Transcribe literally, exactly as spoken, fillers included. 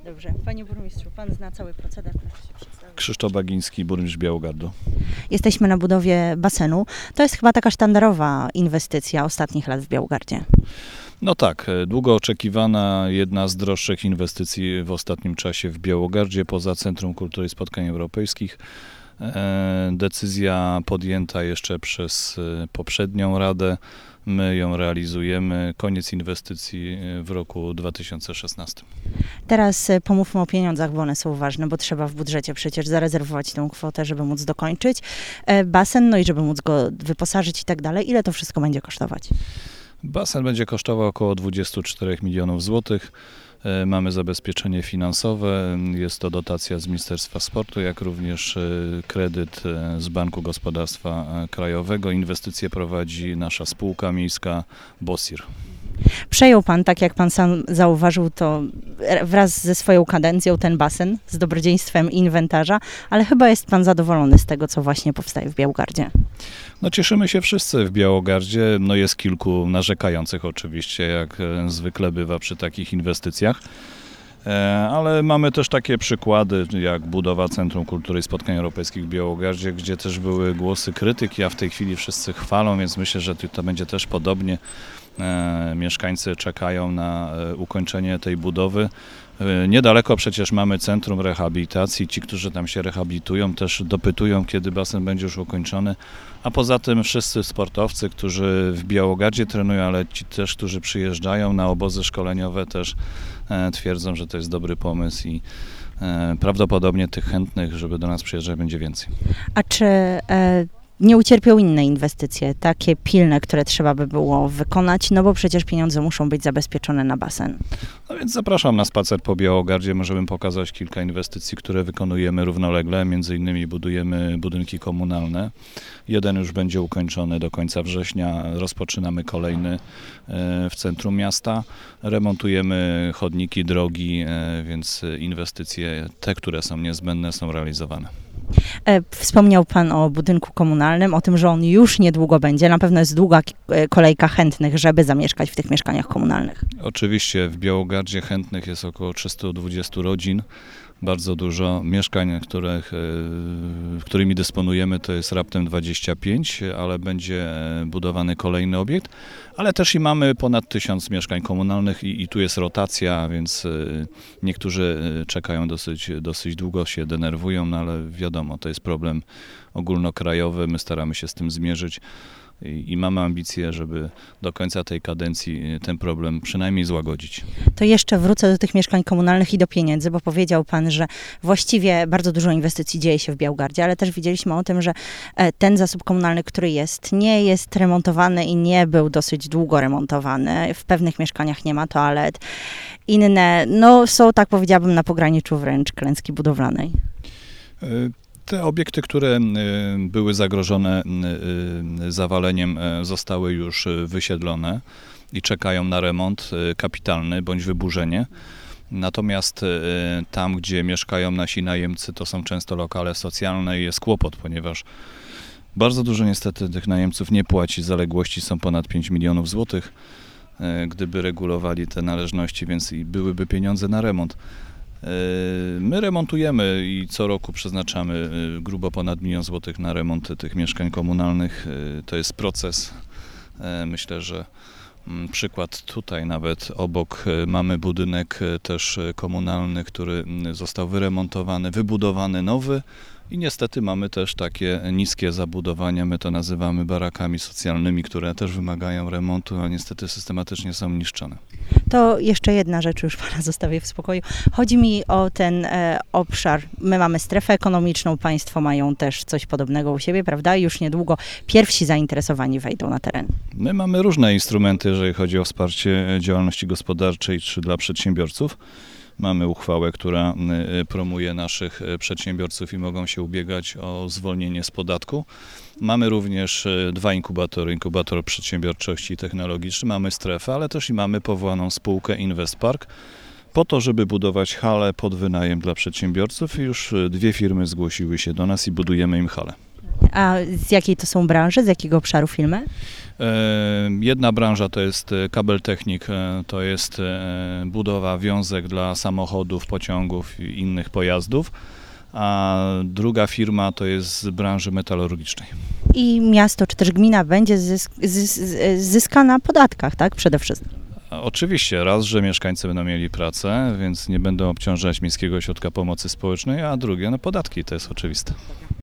Dobrze. Panie burmistrzu, pan zna cały proceder, proszę się przedstawić. Krzysztof Bagiński, burmistrz Białogardu. Jesteśmy na budowie basenu. To jest chyba taka sztandarowa inwestycja ostatnich lat w Białogardzie. No tak, długo oczekiwana, jedna z droższych inwestycji w ostatnim czasie w Białogardzie, poza Centrum Kultury i Spotkań Europejskich. Decyzja podjęta jeszcze przez poprzednią Radę. My ją realizujemy. Koniec inwestycji w roku dwa tysiące szesnastym. Teraz e, pomówmy o pieniądzach, bo one są ważne, bo trzeba w budżecie przecież zarezerwować tę kwotę, żeby móc dokończyć e, basen, no i żeby móc go wyposażyć i tak dalej. Ile to wszystko będzie kosztować? Basen będzie kosztował około dwadzieścia cztery milionów złotych. E, Mamy zabezpieczenie finansowe, jest to dotacja z Ministerstwa Sportu, jak również e, kredyt e, z Banku Gospodarstwa e, Krajowego. Inwestycje prowadzi nasza spółka miejska BOSIR. Przejął pan, tak jak pan sam zauważył, to wraz ze swoją kadencją ten basen z dobrodziejstwem inwentarza, ale chyba jest pan zadowolony z tego, co właśnie powstaje w Białogardzie. No cieszymy się wszyscy w Białogardzie, no jest kilku narzekających oczywiście, jak e, zwykle bywa przy takich inwestycjach, e, ale mamy też takie przykłady, jak budowa Centrum Kultury i Spotkań Europejskich w Białogardzie, gdzie też były głosy krytyki, a w tej chwili wszyscy chwalą, więc myślę, że to będzie też podobnie. E, Mieszkańcy czekają na e, ukończenie tej budowy. E, Niedaleko przecież mamy centrum rehabilitacji. Ci, którzy tam się rehabilitują, też dopytują, kiedy basen będzie już ukończony. A poza tym wszyscy sportowcy, którzy w Białogardzie trenują, ale ci też, którzy przyjeżdżają na obozy szkoleniowe, też e, twierdzą, że to jest dobry pomysł i e, prawdopodobnie tych chętnych, żeby do nas przyjeżdżać, będzie więcej. A czy e, nie ucierpią inne inwestycje, takie pilne, które trzeba by było wykonać, no bo przecież pieniądze muszą być zabezpieczone na basen. No więc zapraszam na spacer po Białogardzie. Możemy pokazać kilka inwestycji, które wykonujemy równolegle. Między innymi budujemy budynki komunalne. Jeden już będzie ukończony do końca września. Rozpoczynamy kolejny e, w centrum miasta. Remontujemy chodniki, drogi, e, więc inwestycje, te, które są niezbędne, są realizowane. E, Wspomniał pan o budynku komunalnym, o tym, że on już niedługo będzie. Na pewno jest długa k- e, kolejka chętnych, żeby zamieszkać w tych mieszkaniach komunalnych. Oczywiście w Białogardzie chętnych jest około trzysta dwadzieścia rodzin. Bardzo dużo mieszkań, których, e, którymi dysponujemy, to jest raptem dwadzieścia pięć, ale będzie budowany kolejny obiekt. Ale też i mamy ponad tysiąc mieszkań komunalnych i, i tu jest rotacja, więc e, niektórzy czekają dosyć, dosyć długo, się denerwują, no ale wiadomo, to jest problem ogólnokrajowy, my staramy się z tym zmierzyć. I i mamy ambicje, żeby do końca tej kadencji ten problem przynajmniej złagodzić. To jeszcze wrócę do tych mieszkań komunalnych i do pieniędzy, bo powiedział pan, że właściwie bardzo dużo inwestycji dzieje się w Białogardzie, ale też widzieliśmy o tym, że e, ten zasób komunalny, który jest, nie jest remontowany i nie był dosyć długo remontowany. W pewnych mieszkaniach nie ma toalet. Inne, no są, tak powiedziałabym, na pograniczu wręcz klęski budowlanej. Te obiekty, które y, były zagrożone y, y, zawaleniem, y, zostały już y, wysiedlone i czekają na remont y, kapitalny bądź wyburzenie. Natomiast y, tam, gdzie mieszkają nasi najemcy, to są często lokale socjalne i jest kłopot, ponieważ bardzo dużo niestety tych najemców nie płaci. Zaległości są ponad pięć milionów złotych, y, gdyby regulowali te należności, więc i byłyby pieniądze na remont. My remontujemy i co roku przeznaczamy grubo ponad milion złotych na remonty tych mieszkań komunalnych. To jest proces. Myślę, że przykład tutaj nawet obok mamy budynek też komunalny, który został wyremontowany, wybudowany nowy. I niestety mamy też takie niskie zabudowania, my to nazywamy barakami socjalnymi, które też wymagają remontu, a niestety systematycznie są niszczone. To jeszcze jedna rzecz, już pana zostawię w spokoju. Chodzi mi o ten e, obszar. My mamy strefę ekonomiczną, państwo mają też coś podobnego u siebie, prawda? Już niedługo pierwsi zainteresowani wejdą na teren. My mamy różne instrumenty, jeżeli chodzi o wsparcie działalności gospodarczej czy dla przedsiębiorców. Mamy uchwałę, która promuje naszych przedsiębiorców i mogą się ubiegać o zwolnienie z podatku. Mamy również dwa inkubatory, inkubator przedsiębiorczości technologicznej, mamy strefę, ale też i mamy powołaną spółkę InvestPark po to, żeby budować hale pod wynajem dla przedsiębiorców i już dwie firmy zgłosiły się do nas i budujemy im hale. A z jakiej to są branży, z jakiego obszaru firmy? E, Jedna branża to jest e, kabeltechnik, e, to jest e, budowa wiązek dla samochodów, pociągów i innych pojazdów, a druga firma to jest z branży metalurgicznej. I miasto czy też gmina będzie zysk, zys, zyska na podatkach, tak? Przede wszystkim. A oczywiście raz, że mieszkańcy będą mieli pracę, więc nie będą obciążać Miejskiego Ośrodka Pomocy Społecznej, a drugie, no podatki, to jest oczywiste.